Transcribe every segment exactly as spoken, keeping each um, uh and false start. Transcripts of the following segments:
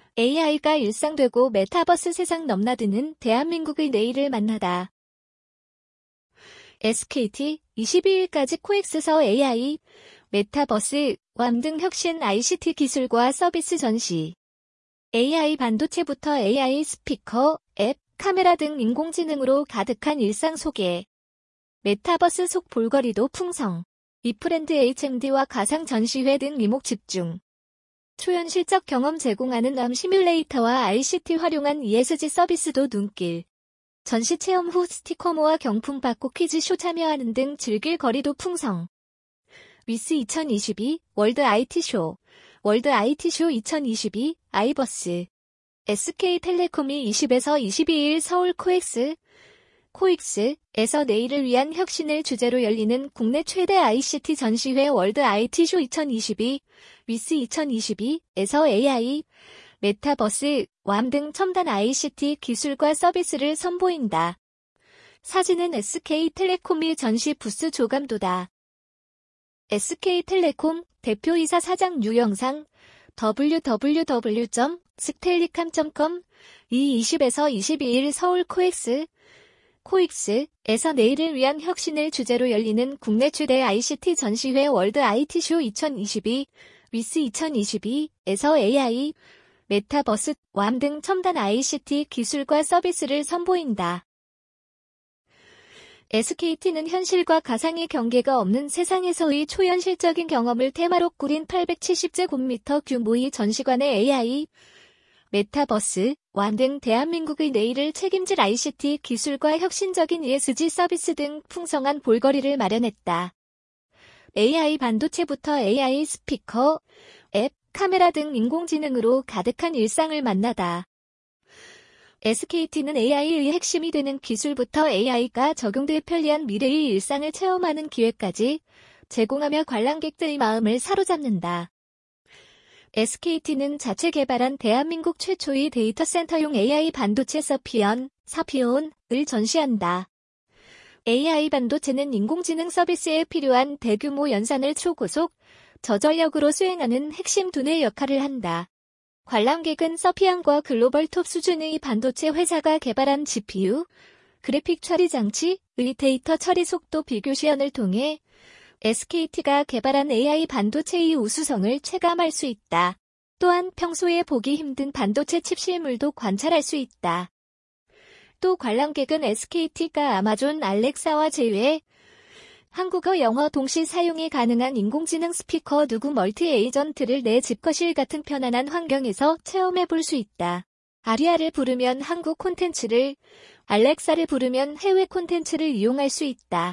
에이아이가 일상되고 메타버스 세상 넘나드는 대한민국의 내일을 만나다. 에스케이티 이십이일까지 코엑스서 에이아이, 메타버스, 왬 등 혁신 아이씨티 기술과 서비스 전시. 에이아이 반도체부터 에이아이 스피커, 앱, 카메라 등 인공지능으로 가득한 일상 소개. 메타버스 속 볼거리도 풍성. 이프랜드 에이치엠디와 가상 전시회 등 이목 집중. 초현실적 경험 제공하는 왬 시뮬레이터와 아이씨티 활용한 이에스지 서비스도 눈길. 전시 체험 후 스티커 모아 경품 받고 퀴즈쇼 참여하는 등 즐길 거리도 풍성. 위스 이천이십이 월드 아이티쇼. 월드 아이티쇼 이천이십이 아이버스. 에스케이텔레콤이 이십에서 이십이일 서울 코엑스, 코엑스에서 내일을 위한 혁신을 주제로 열리는 국내 최대 아이씨티 전시회 월드 아이티쇼 이천이십이, 위스 이천이십이에서 에이아이, 메타버스, 왬 등 첨단 아이씨티 기술과 서비스를 선보인다. 사진은 에스케이텔레콤이 전시 부스 조감도다. 에스케이텔레콤 대표이사 사장 유영상 더블유 더블유 더블유 점 스텔리캄 점 컴 이 이십에서 이십이일 서울 코엑스, 코엑스에서 내일을 위한 혁신을 주제로 열리는 국내 최대 아이씨티 전시회 월드 아이티쇼 이천이십이, 위스 이천이십이에서 에이아이, 메타버스, 왬 등 첨단 아이씨티 기술과 서비스를 선보인다. 에스케이티는 현실과 가상의 경계가 없는 세상에서의 초현실적인 경험을 테마로 꾸린 팔백칠십 제곱미터 규모의 전시관의 에이아이, 메타버스, 왬 등 대한민국의 내일을 책임질 아이씨티 기술과 혁신적인 이에스지 서비스 등 풍성한 볼거리를 마련했다. 에이아이 반도체부터 에이아이 스피커, 앱, 카메라 등 인공지능으로 가득한 일상을 만나다. 에스케이티는 에이아이의 핵심이 되는 기술부터 에이아이가 적용돼 편리한 미래의 일상을 체험하는 기회까지 제공하며 관람객들의 마음을 사로잡는다. 에스케이티는 자체 개발한 대한민국 최초의 데이터 센터용 에이아이 반도체 서피언, 사피온을 전시한다. 에이아이 반도체는 인공지능 서비스에 필요한 대규모 연산을 초고속, 저전력으로 수행하는 핵심 두뇌 역할을 한다. 관람객은 서피안과 글로벌 톱 수준의 반도체 회사가 개발한 지피유, 그래픽 처리 장치의 데이터 처리 속도 비교 시연을 통해 에스케이티가 개발한 에이아이 반도체의 우수성을 체감할 수 있다. 또한 평소에 보기 힘든 반도체 칩 실물도 관찰할 수 있다. 또 관람객은 에스케이티가 아마존 알렉사와 제외, 한국어 영어 동시 사용이 가능한 인공지능 스피커 누구 멀티 에이전트를 내 집 거실 같은 편안한 환경에서 체험해 볼 수 있다. 아리아를 부르면 한국 콘텐츠를, 알렉사를 부르면 해외 콘텐츠를 이용할 수 있다.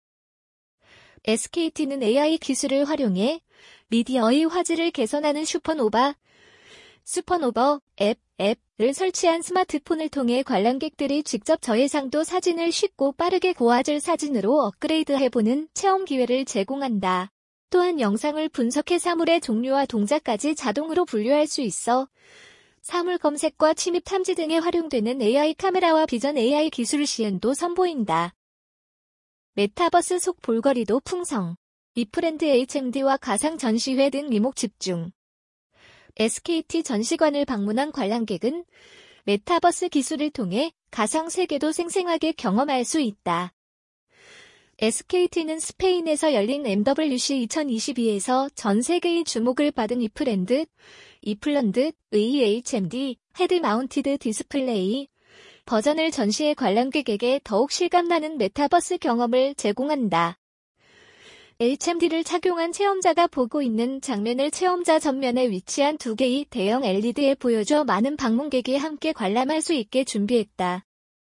에스케이티는 에이아이 기술을 활용해 미디어의 화질을 개선하는 슈퍼노바, 슈퍼노버 앱, 앱을 설치한 스마트폰을 통해 관람객들이 직접 저해상도 사진을 쉽고 빠르게 고화질 사진으로 업그레이드해보는 체험 기회를 제공한다. 또한 영상을 분석해 사물의 종류와 동작까지 자동으로 분류할 수 있어 사물 검색과 침입 탐지 등에 활용되는 에이아이 카메라와 비전 에이아이 기술 시연도 선보인다. 메타버스 속 볼거리도 풍성. 이프랜드 에이치엠디와 가상 전시회 등 이목 집중. 에스케이티 전시관을 방문한 관람객은 메타버스 기술을 통해 가상 세계도 생생하게 경험할 수 있다. 에스케이티는 스페인에서 열린 엠더블유씨 이천이십이에서 전 세계의 주목을 받은 이프랜드, 이플런드의 에이치엠디 헤드 마운티드 디스플레이 버전을 전시해 관람객에게 더욱 실감나는 메타버스 경험을 제공한다. 에이치엠디를 착용한 체험자가 보고 있는 장면을 체험자 전면에 위치한 두 개의 대형 엘이디에 보여줘 많은 방문객이 함께 관람할 수 있게 준비했다.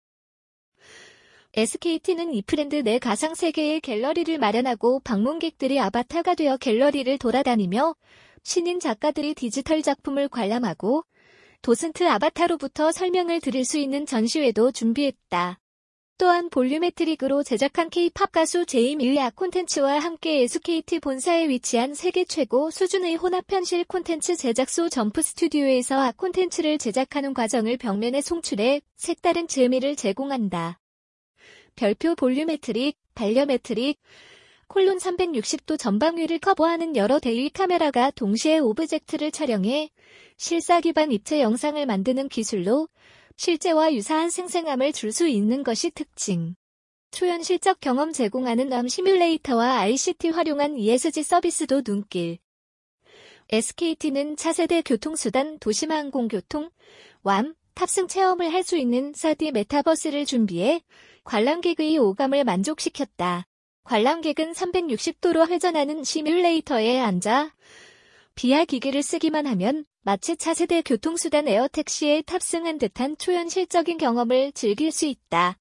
에스케이티는 이프랜드 내 가상세계의 갤러리를 마련하고 방문객들이 아바타가 되어 갤러리를 돌아다니며 신인 작가들이 디지털 작품을 관람하고 도슨트 아바타로부터 설명을 들을 수 있는 전시회도 준비했다. 또한 볼륨메트릭으로 제작한 K-팝 가수 제이밀리아 콘텐츠와 함께 에스케이티 본사에 위치한 세계 최고 수준의 혼합현실 콘텐츠 제작소 점프 스튜디오에서 콘텐츠를 제작하는 과정을 벽면에 송출해 색다른 재미를 제공한다. 별표 볼륨메트릭, 반려메트릭, 콜론 삼백육십 도 전방위를 커버하는 여러 대의 카메라가 동시에 오브젝트를 촬영해 실사 기반 입체 영상을 만드는 기술로 실제와 유사한 생생함을 줄 수 있는 것이 특징. 초현실적 경험 제공하는 암 시뮬레이터와 아이씨티 활용한 이에스지 서비스도 눈길. 에스케이티는 차세대 교통수단 도심항공교통, 왬, 탑승 체험을 할 수 있는 사디 메타버스를 준비해 관람객의 오감을 만족시켰다. 관람객은 삼백육십 도로 회전하는 시뮬레이터에 앉아 비알 기기를 쓰기만 하면 마치 차세대 교통수단 에어택시에 탑승한 듯한 초현실적인 경험을 즐길 수 있다.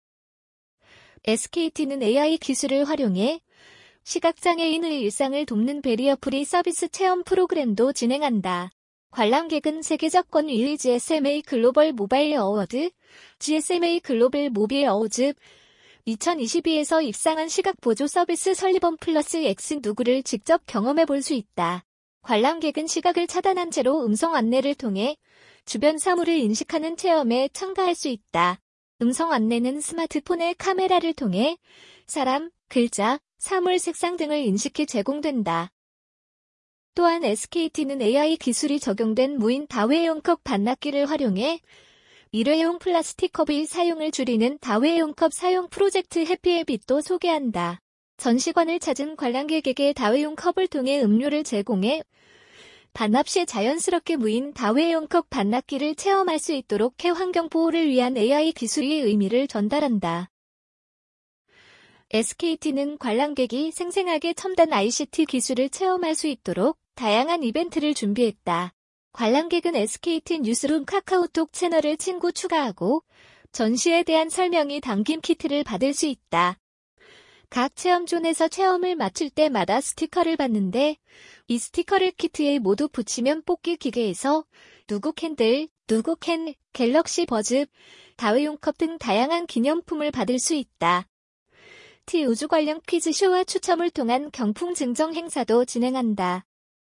에스케이티는 에이아이 기술을 활용해 시각장애인의 일상을 돕는 베리어 프리 서비스 체험 프로그램도 진행한다. 관람객은 세계적 권위 지에스엠에이 글로벌 모바일 어워드, 지에스엠에이 글로벌 모빌 어워즈 이천이십이에서 입상한 시각보조 서비스 설리번 플러스 X 누구를 직접 경험해 볼 수 있다. 관람객은 시각을 차단한 채로 음성 안내를 통해 주변 사물을 인식하는 체험에 참가할 수 있다. 음성 안내는 스마트폰의 카메라를 통해 사람, 글자, 사물 색상 등을 인식해 제공된다. 또한 에스케이티는 에이아이 기술이 적용된 무인 다회용 컵 반납기를 활용해 일회용 플라스틱 컵의 사용을 줄이는 다회용 컵 사용 프로젝트 해피해빗도 소개한다. 전시관을 찾은 관람객에게 다회용 컵을 통해 음료를 제공해 반납 시 자연스럽게 무인 다회용 컵 반납기를 체험할 수 있도록 해 환경 보호를 위한 에이아이 기술의 의미를 전달한다. 에스케이티는 관람객이 생생하게 첨단 아이씨티 기술을 체험할 수 있도록 다양한 이벤트를 준비했다. 관람객은 에스케이티 뉴스룸 카카오톡 채널을 친구 추가하고 전시에 대한 설명이 담긴 키트를 받을 수 있다. 각 체험존에서 체험을 마칠 때마다 스티커를 받는데 이 스티커를 키트에 모두 붙이면 뽑기 기계에서 누구 캔들, 누구 캔, 갤럭시 버즈, 다회용 컵 등 다양한 기념품을 받을 수 있다. 티 우주 관련 퀴즈쇼와 추첨을 통한 경품 증정 행사도 진행한다.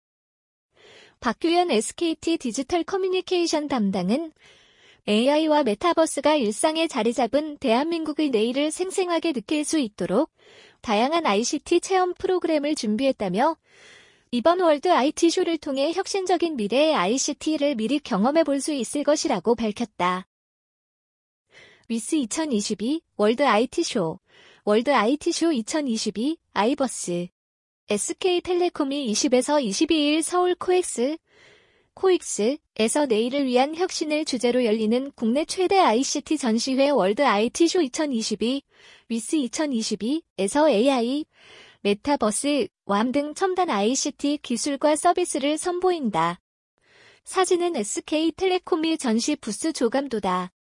박규현 에스케이티 디지털 커뮤니케이션 담당은 에이아이와 메타버스가 일상에 자리 잡은 대한민국의 내일을 생생하게 느낄 수 있도록 다양한 아이씨티 체험 프로그램을 준비했다며 이번 월드 아이티쇼를 통해 혁신적인 미래의 아이씨티를 미리 경험해 볼 수 있을 것이라고 밝혔다. 위스 이천이십이 월드 아이티쇼 월드 아이티쇼 이천이십이 아이버스 에스케이텔레콤이 이십에서 이십이일 서울 코엑스, 코익스에서 내일을 위한 혁신을 주제로 열리는 국내 최대 아이씨티 전시회 월드 아이티쇼 이천이십이, 위스 이천이십이에서 에이아이, 메타버스, 왬 등 첨단 아이씨티 기술과 서비스를 선보인다. 사진은 에스케이텔레콤이 전시 부스 조감도다.